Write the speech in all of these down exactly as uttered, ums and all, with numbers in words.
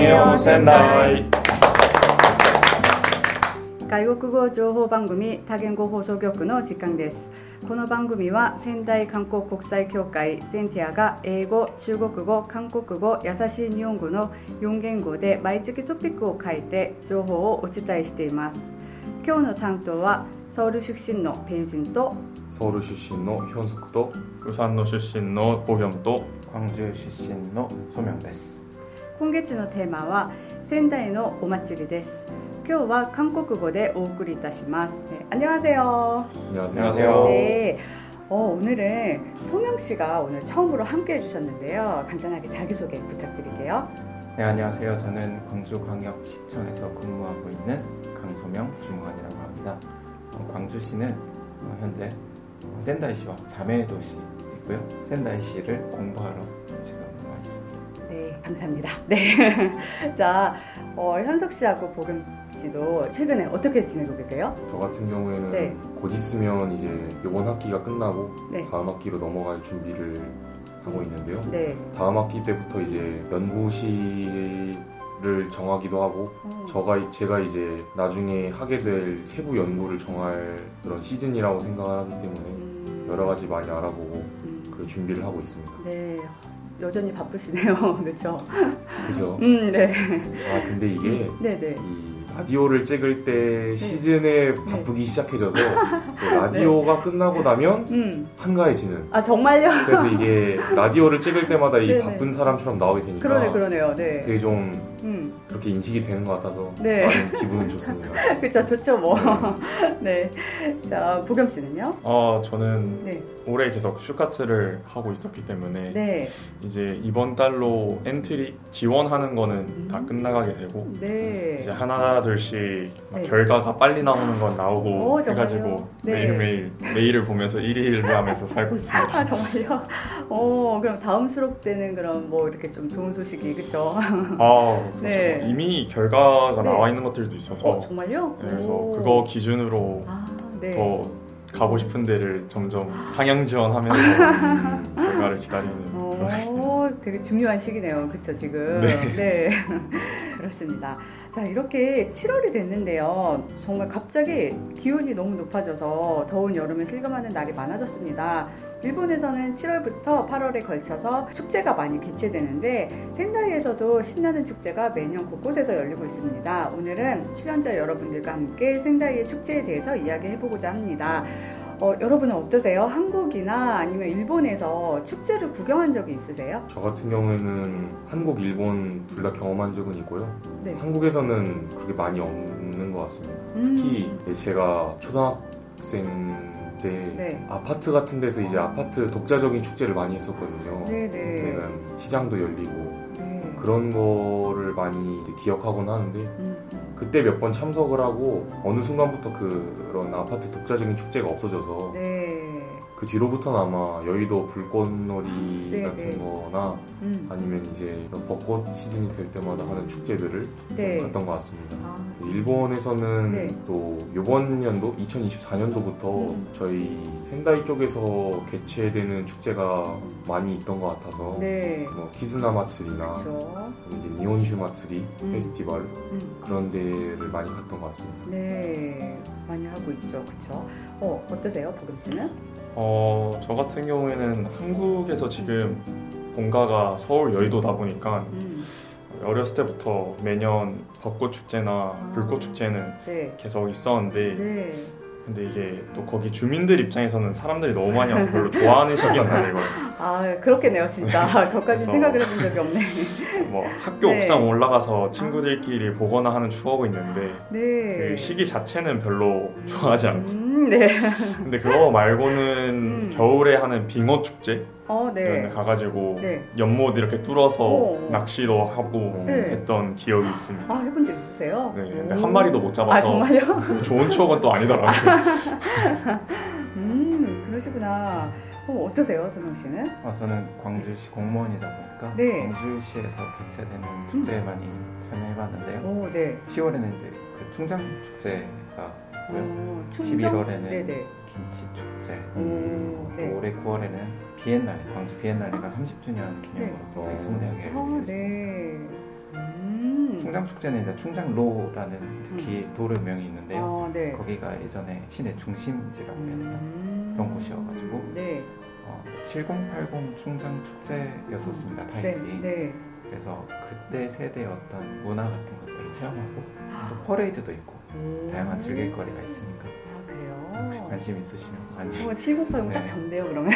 사랑해요 샌다이. 外国語情報番組多言語放送局の時間です。この番組は仙台韓国国際協会センティアが英語、中国語、韓国語、優しい日本語のよん言語で毎月トピックを書いて情報をお伝えしています。今日の担当はソウル出身のペユジンとソウル出身のヒョンソクと釜山の出身のボヒョンと 광주出身のソミョンです。 今月のテーマは仙台のお祭りです。今日は韓国語でお送りいたします。네, 안녕하세요. 안녕하세요. 네, 어, 오늘은 소명 씨가 오늘 처음으로 함께 해주셨는데요. 간단하게 자기소개 부탁드릴게요. 네, 안녕하세요. 저는 광주광역시청에서 근무하고 있는 강소명 주무관이라고 합니다. 어, 광주시는 어, 현재 어, 샌다이시와 자매도시이고요. 샌다이시를 공부하러 지금 와 있습니다. 네, 감사합니다. 네, 자, 어, 현석 씨하고 보금 씨도 최근에 어떻게 지내고 계세요? 저 같은 경우에는 네. 곧 있으면 이제 이번 학기가 끝나고 네. 다음 학기로 넘어갈 준비를 하고 있는데요. 네. 다음 학기 때부터 이제 연구실을 정하기도 하고 음. 저가 제가 이제 나중에 하게 될 세부 연구를 정할 그런 시즌이라고 생각을 하기 때문에 음. 여러 가지 많이 알아보고 음. 그 준비를 하고 있습니다. 네, 여전히 바쁘시네요. 그렇죠? 그죠? 음, 네. 아 근데 이게 네, 네. 이 라디오를 찍을 때 시즌에 바쁘기 시작해져서 그 라디오가 끝나고 나면 음. 한가해지는. 아 정말요? 그래서 이게 라디오를 찍을 때마다 이 네네. 바쁜 사람처럼 나오게 되니까 그러네, 그러네요. 네. 되게 좀 음. 그렇게 인식이 되는 것 같아서 네. 많은 기분은 좋습니다. 그렇죠, 좋죠 뭐. 네. 자, 보겸 씨는요? 어, 저는 네. 올해 계속 슈카츠를 하고 있었기 때문에 네. 이제 이번 달로 엔트리 지원하는 거는 음. 다 끝나가게 되고 네. 이제 하나둘씩 막 네. 결과가 빨리 나오는 건 나오고 오, 해가지고 네. 매일매일 메일을 보면서 일일을 하면서 살고 있습니다. 아 정말요? 어 그럼 다음 수록 때는 그럼 뭐 이렇게 좀 좋은 소식이 그렇죠? 아, 그렇죠. 네. 이미 결과가 네. 나와 있는 것들도 있어서 어 정말요? 네, 그래서 오. 그거 기준으로 아, 네. 더 가고 싶은 데를 점점 상향 지원하면서 음, 결과를 기다리는 오, 되게 중요한 시기네요. 그렇죠 지금. 네. 네. 그렇습니다. 자 이렇게 칠월이 됐는데요. 정말 갑자기 기온이 너무 높아져서 더운 여름을 실감하는 날이 많아졌습니다. 일본에서는 칠월부터 팔월에 걸쳐서 축제가 많이 개최되는데 센다이에서도 신나는 축제가 매년 곳곳에서 열리고 있습니다. 오늘은 출연자 여러분들과 함께 센다이의 축제에 대해서 이야기해보고자 합니다. 어, 여러분은 어떠세요? 한국이나 아니면 일본에서 축제를 구경한 적이 있으세요? 저 같은 경우에는 한국, 일본 둘 다 경험한 적은 있고요. 네. 한국에서는 그렇게 많이 없는 것 같습니다. 음. 특히 제가 초등학생 때 네. 아파트 같은 데서 이제 아파트 독자적인 축제를 많이 했었거든요. 네네. 그때는 시장도 열리고 네. 그런 거를 많이 이제 기억하곤 하는데 음. 그때 몇 번 참석을 하고 어느 순간부터 그런 아파트 독자적인 축제가 없어져서 네. 그 뒤로부터는 아마 여의도 불꽃놀이 네, 같은 네. 거나 음. 아니면 이제 벚꽃 시즌이 될 때마다 하는 축제들을 네. 좀 갔던 것 같습니다. 아. 일본에서는 네. 또 이번 연도 이천이십사 년도부터 음. 저희 센다이 쪽에서 개최되는 축제가 많이 있던 것 같아서 네. 뭐 키즈나 마츠리나 그렇죠. 이제 니혼슈 마츠리 음. 페스티벌 음. 그런 데를 많이 갔던 것 같습니다. 네. 많이 하고 있죠. 그렇죠. 어, 어떠세요? 보금 씨는? 어, 저 같은 경우에는 한국에서 지금 본가가 서울 여의도다 보니까 음. 어렸을 때부터 매년 벚꽃 축제나 아. 불꽃 축제는 네. 계속 있었는데 네. 근데 이게 또 거기 주민들 입장에서는 사람들이 너무 많이 와서 별로 좋아하는 시기였나 이걸. 아 그렇겠네요 진짜. 그것까지 그래서 생각을 해본 적이 없네. 뭐 학교 네. 옥상 올라가서 친구들끼리 보거나 하는 추억은 있는데 네. 그 시기 자체는 별로 좋아하지 않고. 음, 네. 근데 그거 말고는 음. 겨울에 하는 빙어 축제 어, 이런 네. 데 가가지고 네. 연못 이렇게 뚫어서 오. 낚시도 하고 네. 했던 기억이 있습니다. 아 해본 적 있으세요? 네, 근데 오. 한 마리도 못 잡아서 아 정말요? 좋은 추억은 또 아니더라고요. 음 그러시구나. 어, 어떠세요, 소명 씨는? 어, 저는 광주시 공무원이다 보니까 네. 광주시에서 개최되는 축제에 많이 참여해봤는데요. 오, 네. 시월에는 이제 그 충장 축제가 있고요. 어, 충정? 십일월에는 네네. 김치 축제. 오, 또 네. 올해 구월에는 비엔날레, 광주 비엔날레가 삼십 주년 기념으로 네. 굉장히 성대하게 아, 열리고 네. 음. 음. 충장 축제는 이제 충장로라는 특히 음. 도로명이 있는데요. 어, 네. 거기가 예전에 시내 중심지라고 해야 되나 음. 그런 곳이어가지고 네. 어, 칠공팔공 충장 축제였었습니다. 타이틀이. 네. 네. 그래서 그때 세대의 어떤 문화 같은 것들을 체험하고 아. 또 퍼레이드도 있고 음. 다양한 즐길거리가 있으니까 아, 그래요? 혹시 관심 있으시면 많이 어, 칠공팔공 네. 딱 좋네요, 그러면.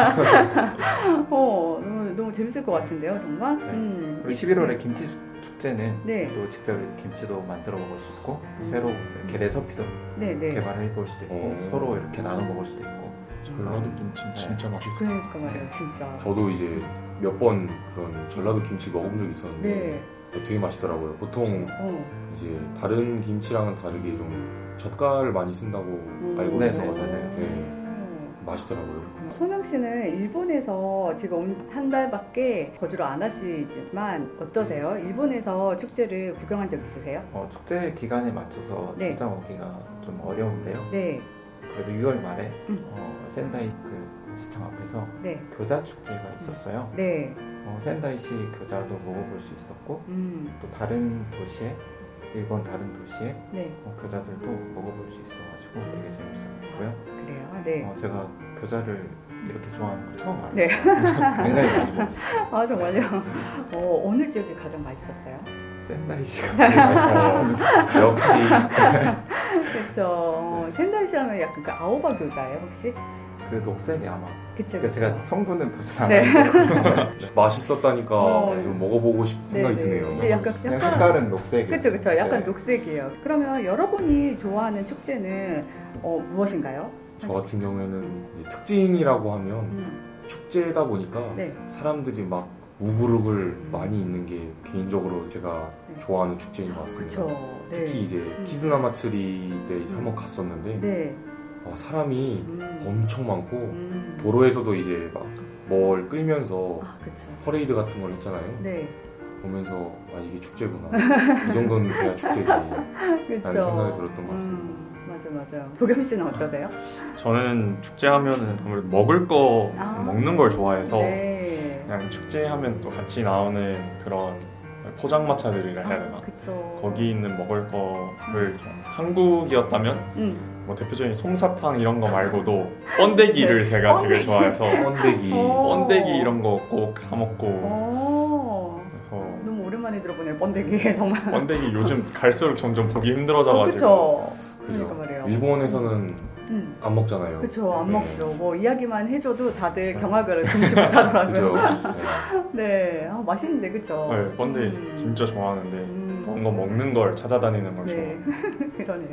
어, 너무, 너무 재밌을 것 같은데요, 정말? 네. 음. 그리고 십일월에 김치 축제는 네. 또 직접 김치도 만들어 먹을 수 있고 또 음. 새로 이렇게 레시피도 네, 네. 개발해 볼 수도 있고 어. 서로 이렇게 나눠 먹을 수도 있고 전라도 김치 네. 진짜 맛있어요. 그러니까 말이에요, 진짜. 저도 이제 몇 번 그런 전라도 김치 먹어본 적이 있었는데 네. 되게 맛있더라고요. 보통 어. 이제 다른 김치랑은 다르게 좀 젓갈을 많이 쓴다고 음. 알고 네네, 있어서 맞아요. 네, 맛있더라고요. 소명 씨는 일본에서 지금 한 달밖에 거주를 안 하시지만 어떠세요? 일본에서 축제를 구경한 적 있으세요? 어, 축제 기간에 맞춰서 네. 출장 오기가 좀 어려운데요. 네, 그래도 유월 말에 음. 어, 센다이 그 시청 앞에서 네, 교자 축제가 있었어요. 네. 어, 센다이시 교자도 먹어볼 수 있었고 음, 또 다른 도시에 일본 다른 도시에 네. 어, 교자들도 먹어볼 수 있어가지고 되게 재밌었고요. 그래요. 네. 어, 제가 교자를 이렇게 좋아하는 걸 처음 알았어요. 네. 굉장히 많이 먹었어요. 아 정말요. 어, 어느 지역이 가장 맛있었어요? 센다이시가 제일 맛있었습니다. 역시 그렇죠. 센다이시 하면 약간 그 아오바 교자예요, 혹시? 그 녹색이 아마 그쵸, 그러니까 제가 그쵸. 성분은 보진 네. 않았는데 맛있었다니까 어. 이거 먹어보고 싶은 생각이 네, 네. 드네요. 근데 약간 그냥 약간 색깔은 녹색이었어요. 그렇죠, 그렇죠. 약간 네. 녹색이에요. 그러면 여러분이 좋아하는 축제는 어, 무엇인가요? 저 같은 경우에는 이제 특징이라고 하면 음, 축제다 보니까 네. 사람들이 막 우글우글 많이 있는 게 개인적으로 제가 네. 좋아하는 축제인 것 같습니다. 그렇죠. 특히 이제 키즈나 마츠리 때 이제 한번 갔었는데 네. 와, 사람이 음. 엄청 많고 음. 도로에서도 이제 막 뭘 끌면서 아, 그렇죠. 퍼레이드 같은 걸 했잖아요. 네. 보면서 아 이게 축제구나. 이 정도는 돼야 축제지. 라는 그렇죠. 생각이 들었던 것 같습니다. 음, 맞아, 맞아요. 도겸 씨는 어떠세요? 저는 축제하면은 아무래도 먹을 거 아. 먹는 걸 좋아해서 네. 그냥 축제하면 또 같이 나오는 그런 포장마차들이라 해야 되나? 그렇죠. 거기 있는 먹을 거를 좀 한국이었다면 음. 뭐 대표적인 솜사탕 이런 거 말고도 번데기를 네. 제가 되게 번데기. 좋아해서 번데기. 어. 번데기 이런 거 꼭 사 먹고 어. 그래서 너무 오랜만에 들어보네요, 번데기 정말. 번데기 요즘 갈수록 점점 보기 힘들어져가지고 그렇죠. 그죠. 그러니까 말이에요. 일본에서는 음. 안 먹잖아요. 그렇죠. 안 네. 먹죠. 뭐 이야기만 해줘도 다들 네. 경악을 금치 못하더라고요. 그죠. 네. 네, 아, 맛있는데 그렇죠. 네, 번데기 음. 진짜 좋아하는데 음. 뭔가 먹는 걸 찾아다니는 걸 네, 좋아해요. 그러네요.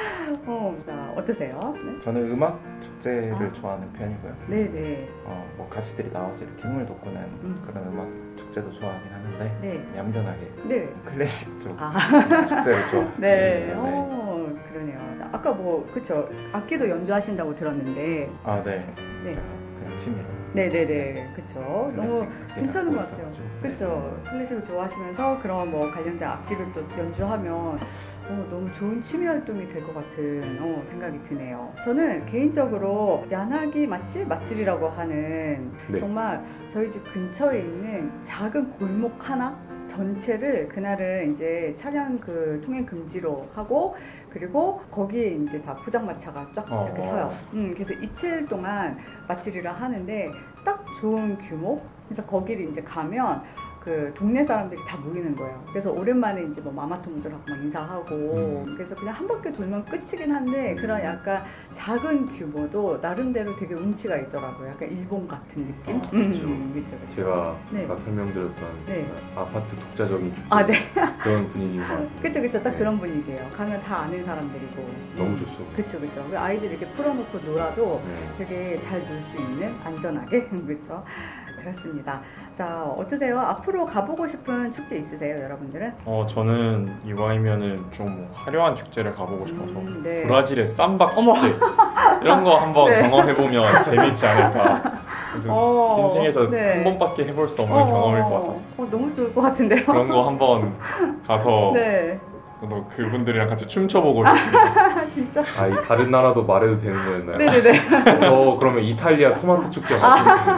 어, 자 어떠세요? 네, 저는 음악 축제를 아. 좋아하는 편이고요. 네, 네. 어, 뭐 가수들이 나와서 이렇게 힘을 돋구는 음. 그런 음악 축제도 좋아하긴 하는데 네. 얌전하게 네. 클래식 쪽 아, 축제를 좋아해요. 네. 어, 그러네요. 자, 아까 뭐 그쵸 악기도 연주하신다고 들었는데, 아, 네. 네. 제가 그냥 취미로 네, 네, 네. 그쵸. 너무 클래식 괜찮은 것 갖고 같아요. 있어가지고. 그쵸. 클래식을 좋아하시면서 그런 뭐 관련된 악기를 또 연주하면 어, 너무 좋은 취미 활동이 될 것 같은 어, 생각이 드네요. 저는 개인적으로 야나기 맛집 맛집이라고 하는 네. 정말 저희 집 근처에 있는 작은 골목 하나 전체를 그날은 이제 차량 그 통행 금지로 하고 그리고 거기에 이제 다 포장마차가 쫙 어. 이렇게 서요. 음, 그래서 이틀 동안 맛집이라 하는데 딱 좋은 규모. 그래서 거기를 이제 가면 그 동네 사람들이 다 모이는 거예요. 그래서 오랜만에 이제 뭐 마마통들하고 막 인사하고 음. 그래서 그냥 한 바퀴 돌면 끝이긴 한데 그런 약간 작은 규모도 나름대로 되게 운치가 있더라고요. 약간 일본 같은 느낌. 아, 그렇죠. 음, 그렇죠, 그렇죠. 제가 네. 아까 설명드렸던 네. 아파트 독자적인 축제 아, 네. 그런 분위기인 것 같아요. 그쵸, 그쵸. 딱 네. 그런 분위기예요. 가면 다 아는 사람들이고. 너무 좋죠. 그쵸, 그쵸. 아이들 이렇게 풀어놓고 놀아도 네. 되게 잘 놀 수 있는 안전하게 그렇죠. 그렇습니다. 자 어떠세요? 앞으로 가보고 싶은 축제 있으세요, 여러분들은? 어 저는 이왕이면은 좀 화려한 축제를 가보고 싶어서 음, 네. 브라질의 쌈박 어머. 축제 이런 거 한번 네. 경험해보면 재밌지 않을까. 그래서 어, 인생에서 네. 한 번밖에 해볼 수 없는 어, 경험일 것 같아서 어, 너무 좋을 것 같은데요. 그런 거 한번 가서 네. 또 그분들이랑 같이 춤춰보고 싶습니다. 진짜. 아, 이 다른 나라도 말해도 되는 거였나요? 네네네. 저 그러면 이탈리아 토마토 축제 가고 싶습니다.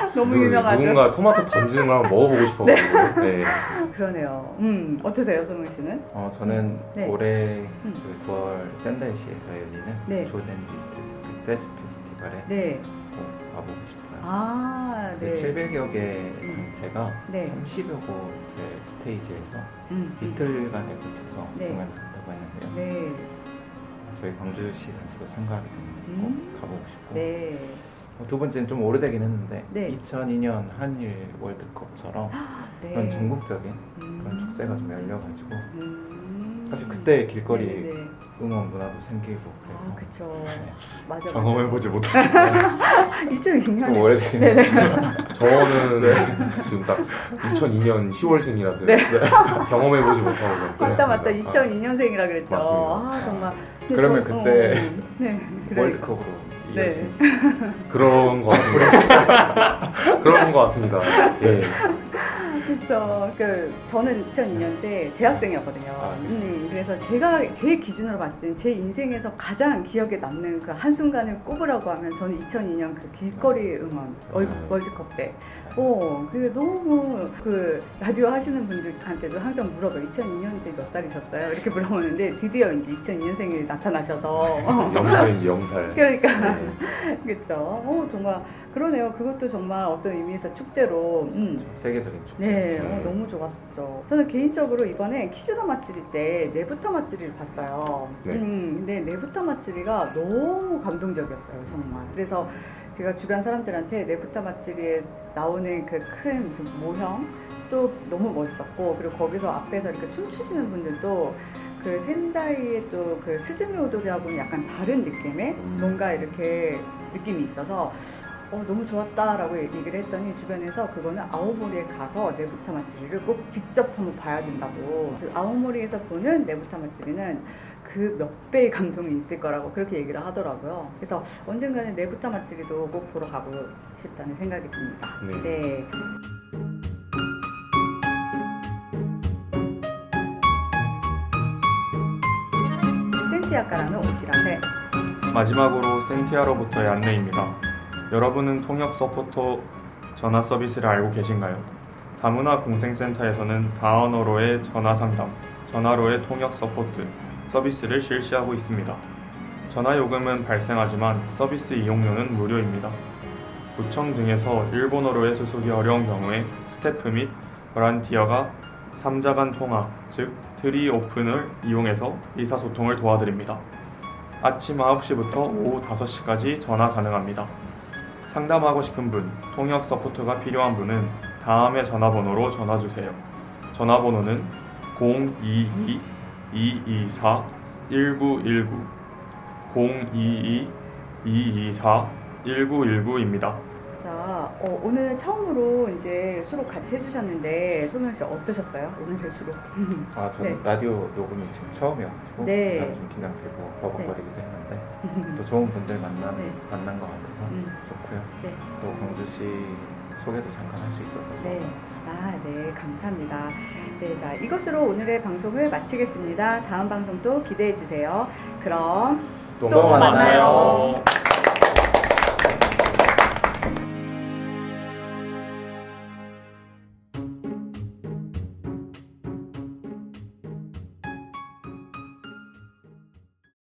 너무 누- 유명하죠. 누군가 토마토 던지는 걸 한번 먹어보고 싶어가지고. 네. 그러네요. 음, 어떠세요, 손흥 씨는? 어, 저는 네. 올해 음. 그 구월 샌다이시에서 열리는 네. 조젠지 스트리트 그 재즈 페스티벌에 네. 꼭 와보고 싶어요. 아, 네. 칠백여 개 음. 단체가 네. 삼십여 곳의 스테이지에서 음, 음. 이틀간에 걸쳐서 네. 공연을 한다고 했는데요. 네. 저희 광주시 단체도 참가하게 되면 음. 꼭 가보고 싶고 네. 어, 두 번째는 좀 오래되긴 했는데 네. 이천이 년 한일 월드컵처럼 네. 그런 전국적인 음. 그런 축제가 좀 열려가지고 음. 사실 그때 길거리 네, 네. 응원 문화도 생기고 그래서 아, 그쵸. 네. 맞아. 경험해보지 못했어요. 이천이 좀 년에 오래되긴 네네. 했어요. 저는 지금 딱 이천이 년 시월생이라서 네. 경험해보지 못하고 맞다, 끝냈습니다. 맞다. 이천이 년생이라 그랬죠. 맞습니다. 아, 정말. 근데 그러면 저- 그때 어, 네. 그래. 월드컵으로 네. 이어진 그런 것 같습니다. 그런 것 같습니다. 예. 그렇죠. 그 저는 이천이 년대 대학생이었거든요. 아, 네. 음, 그래서 제가 제 기준으로 봤을 때는 제 인생에서 가장 기억에 남는 그 한순간을 꼽으라고 하면 저는 이천이 년 그 길거리 응원 월- 맞아요. 월드컵 때. 어, 그게 너무 그 라디오 하시는 분들한테도 항상 물어봐요. 이천이 년대 몇 살이셨어요? 이렇게 물어보는데 드디어 이제 이천이 년생이 나타나셔서 영살인지 영살. 그러니까 네. 그렇죠. 어, 정말 그러네요. 그것도 정말 어떤 의미에서 축제로 음, 세계적인 축제. 네, 음. 어, 너무 좋았었죠. 저는 개인적으로 이번에 키즈너 맛집이 때 네부타 맛집을 봤어요. 네. 음, 근데 네부타 맛집이가 너무 감동적이었어요, 정말. 그래서 제가 주변 사람들한테 네부타 맛집에 나오는 그 큰 무슨 모형 또 너무 멋있었고, 그리고 거기서 앞에서 이렇게 춤추시는 분들도 그 샌다이의 또 그 스즈메 오도리하고는 약간 다른 느낌의 음. 뭔가 이렇게 느낌이 있어서 어, 너무 좋았다라고 얘기를 했더니 주변에서 그거는 아오모리에 가서 네부타 마츠리를 꼭 직접 한번 봐야 된다고. 그래서 아오모리에서 보는 네부타 마츠리는 그 몇 배의 감동이 있을 거라고 그렇게 얘기를 하더라고요. 그래서 언젠가는 네부타 마츠리도 꼭 보러 가고 싶다는 생각이 듭니다. 네. 네. 센티아카라는 옷이라세. 마지막으로 센티아로부터의 안내입니다. 여러분은 통역 서포터 전화 서비스를 알고 계신가요? 다문화 공생센터에서는 다언어로의 전화 상담, 전화로의 통역 서포트 서비스를 실시하고 있습니다. 전화 요금은 발생하지만 서비스 이용료는 무료입니다. 구청 등에서 일본어로의 수속이 어려운 경우에 스태프 및 보란티어가 삼자 간 통화, 즉 트리 오픈을 이용해서 의사소통을 도와드립니다. 아침 아홉 시부터 오후 다섯 시까지 전화 가능합니다. 상담하고 싶은 분, 통역 서포트가 필요한 분은 다음의 전화번호로 전화주세요. 전화번호는 공이이 이이사 일구일구 공이이 이이사 일구일구입니다. 자, 어, 오늘 처음으로 이제 수록 같이 해주셨는데 소명 씨 어떠셨어요? 오늘의 수록? 아, 저는 네. 라디오 녹음이 지금 처음이어가지고 네. 약간 좀 긴장되고 버벅거리기도 했는데 또 좋은 분들 만난, 네. 만난 것 같아서 음. 좋고요. 네. 또 광주시 소개도 잠깐 할 수 있어서 좋은 네. 것 같습니다. 아, 네, 감사합니다. 네, 자, 이것으로 오늘의 방송을 마치겠습니다. 다음 방송도 기대해 주세요. 그럼 또, 또 만나요. 만나요.